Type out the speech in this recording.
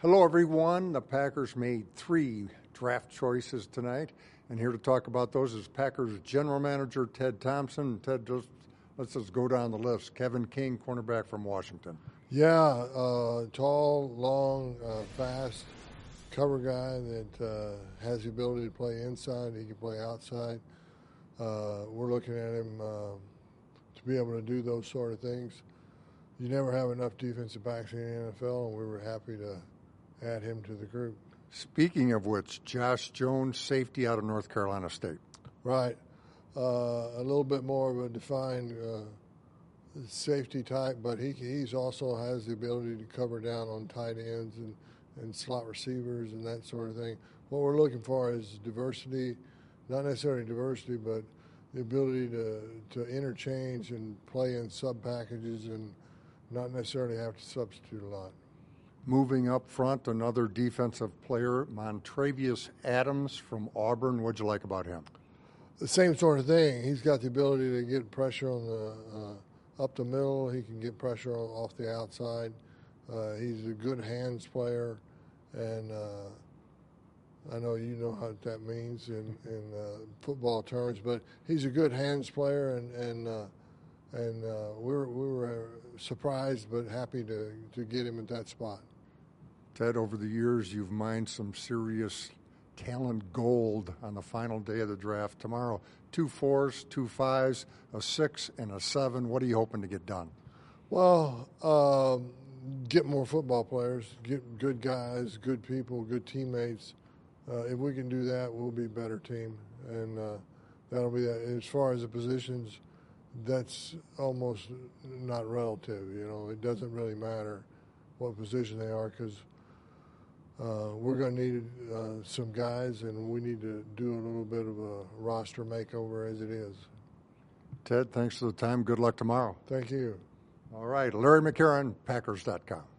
Hello, everyone. The Packers made 3 draft choices tonight, and here to talk about those is Packers general manager Ted Thompson. Ted, let's just go down the list. Kevin King, cornerback from Washington. Yeah, tall, long, fast, cover guy that has the ability to play inside. He can play outside. We're looking at him to be able to do those sort of things. You never have enough defensive backs in the NFL, and we were happy to add him to the group. Speaking of which, Josh Jones, safety out of North Carolina State. Right. A little bit more of a defined safety type, but he's also has the ability to cover down on tight ends and slot receivers and that sort of thing. What we're looking for is diversity, not necessarily diversity, but the ability to interchange and play in sub-packages and not necessarily have to substitute a lot. Moving up front, another defensive player, Montravius Adams from Auburn. What'd you like about him? The same sort of thing. He's got the ability to get pressure on the up the middle. He can get pressure off the outside. He's a good hands player, and I know you know what that means in football terms. But he's a good hands player, and we were surprised but happy to get him at that spot. Ted, over the years, you've mined some serious talent gold on the final day of the draft. Tomorrow, 2 4s, 2 5s, a 6, and a 7. What are you hoping to get done? Well, get more football players, get good guys, good people, good teammates. If we can do that, we'll be a better team, and that'll be that. As far as the positions, that's almost not relative. You know, it doesn't really matter what position they are because we're going to need some guys, and we need to do a little bit of a roster makeover as it is. Ted, thanks for the time. Good luck tomorrow. Thank you. All right, Larry McCarron, Packers.com.